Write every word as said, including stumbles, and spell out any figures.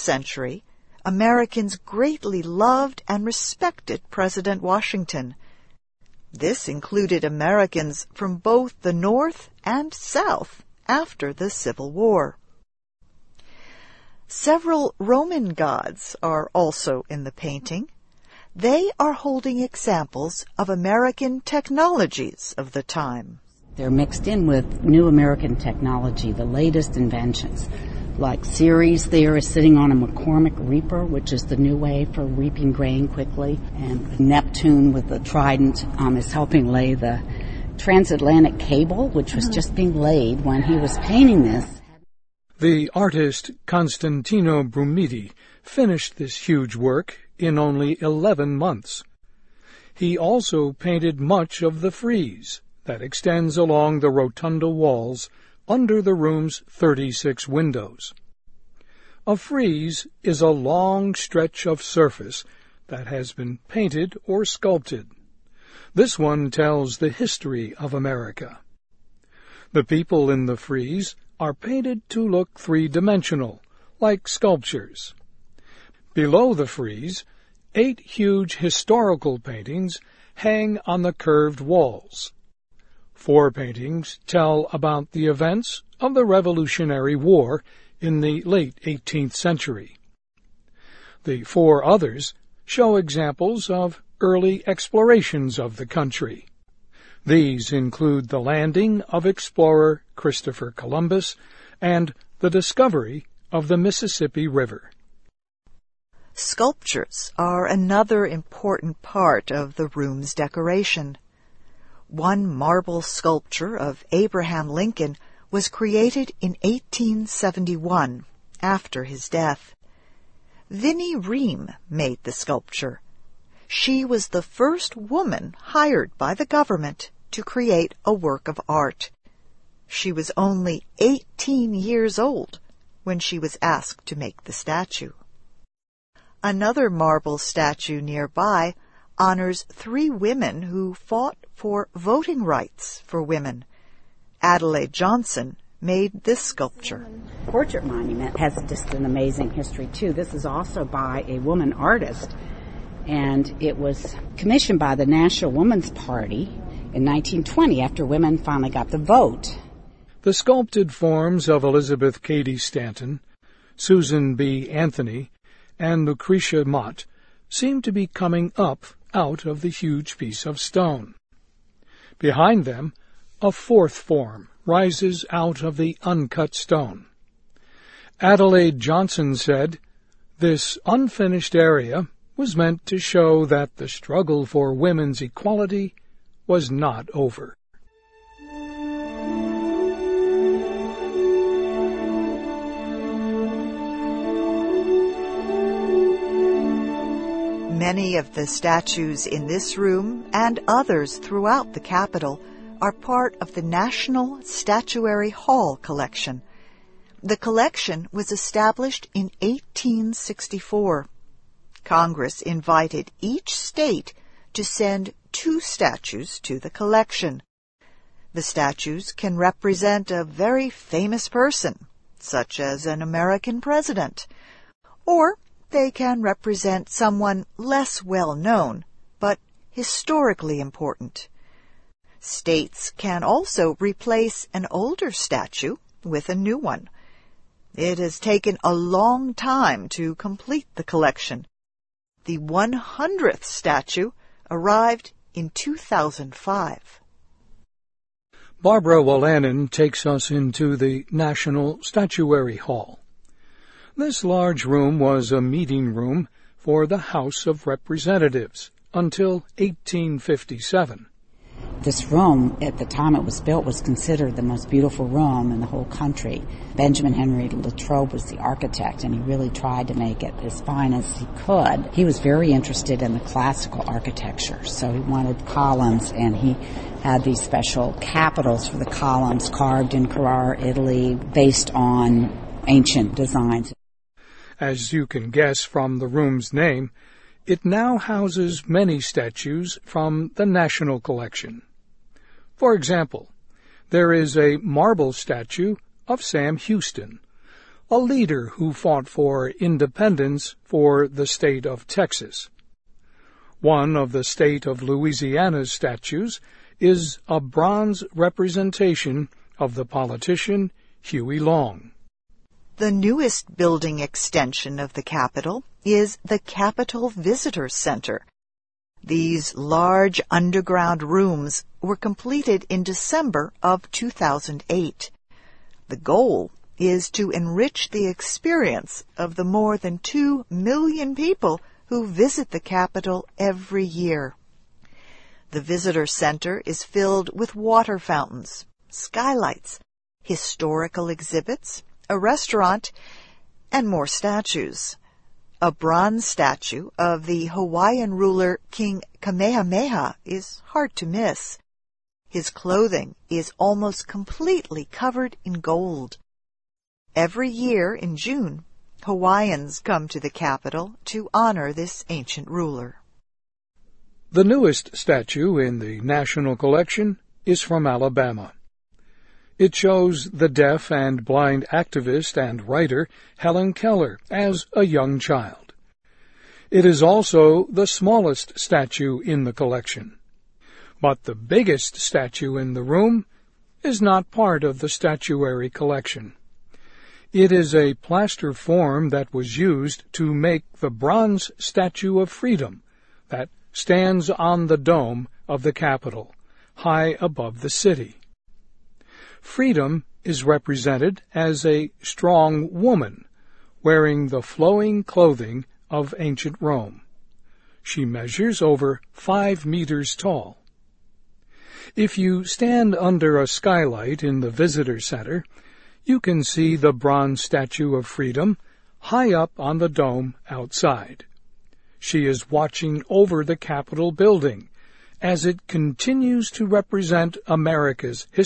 century, Americans greatly loved and respected President Washington. This included Americans from both the North and South after the Civil War. Several Roman gods are also in the painting. They are holding examples of American technologies of the time. They're mixed in with new American technology, the latest inventions. Like Ceres there is sitting on a McCormick reaper, which is the new way for reaping grain quickly. And Neptune with the trident um, is helping lay the transatlantic cable, which was just being laid when he was painting this. The artist Constantino Brumidi finished this huge work in only eleven months. He also painted much of the frieze that extends along the rotunda walls under the room's thirty-six windows. A frieze is a long stretch of surface that has been painted or sculpted. This one tells the history of America. The people in the frieze are painted to look three-dimensional, like sculptures. Below the frieze, eight huge historical paintings hang on the curved walls. Four paintings tell about the events of the Revolutionary War in the late eighteenth century. The four others show examples of early explorations of the country. These include the landing of explorer Christopher Columbus and the discovery of the Mississippi River. Sculptures are another important part of the room's decoration. One marble sculpture of Abraham Lincoln was created in eighteen seventy-one, after his death. Vinnie Ream made the sculpture. She was the first woman hired by the government to create a work of art. She was only eighteen years old when she was asked to make the statue. Another marble statue nearby honors three women who fought for voting rights for women. Adelaide Johnson made this sculpture. Portrait monument has just an amazing history, too. This is also by a woman artist, and it was commissioned by the National Woman's Party in nineteen twenty after women finally got the vote. The sculpted forms of Elizabeth Cady Stanton, Susan B. Anthony, and Lucretia Mott seem to be coming up out of the huge piece of stone. Behind them, a fourth form rises out of the uncut stone. Adelaide Johnson said, "This unfinished area was meant to show that the struggle for women's equality was not over." Many of the statues in this room and others throughout the Capitol are part of the National Statuary Hall collection. The collection was established in eighteen sixty-four. Congress invited each state to send two statues to the collection. The statues can represent a very famous person, such as an American president, or they can represent someone less well known, but historically important. States can also replace an older statue with a new one. It has taken a long time to complete the collection. The one hundredth statue arrived in two thousand five. Barbara Wolanin takes us into the National Statuary Hall. This large room was a meeting room for the House of Representatives until eighteen fifty-seven. This room, at the time it was built, was considered the most beautiful room in the whole country. Benjamin Henry Latrobe was the architect, and he really tried to make it as fine as he could. He was very interested in the classical architecture, so he wanted columns, and he had these special capitals for the columns carved in Carrara, Italy, based on ancient designs. As you can guess from the room's name, it now houses many statues from the National Collection. For example, there is a marble statue of Sam Houston, a leader who fought for independence for the state of Texas. One of the state of Louisiana's statues is a bronze representation of the politician Huey Long. The newest building extension of the Capitol is the Capitol Visitor Center. These large underground rooms were completed in December of two thousand eight. The goal is to enrich the experience of the more than two million people who visit the Capitol every year. The Visitor Center is filled with water fountains, skylights, historical exhibits, a restaurant, and more statues. A bronze statue of the Hawaiian ruler King Kamehameha is hard to miss. His clothing is almost completely covered in gold. Every year in June, Hawaiians come to the Capitol to honor this ancient ruler. The newest statue in the National Collection is from Alabama. It shows the deaf and blind activist and writer Helen Keller as a young child. It is also the smallest statue in the collection. But the biggest statue in the room is not part of the statuary collection. It is a plaster form that was used to make the bronze Statue of Freedom that stands on the dome of the Capitol, high above the city. Freedom is represented as a strong woman wearing the flowing clothing of ancient Rome. She measures over five meters tall. If you stand under a skylight in the visitor center, you can see the bronze Statue of Freedom high up on the dome outside. She is watching over the Capitol building as it continues to represent America's history.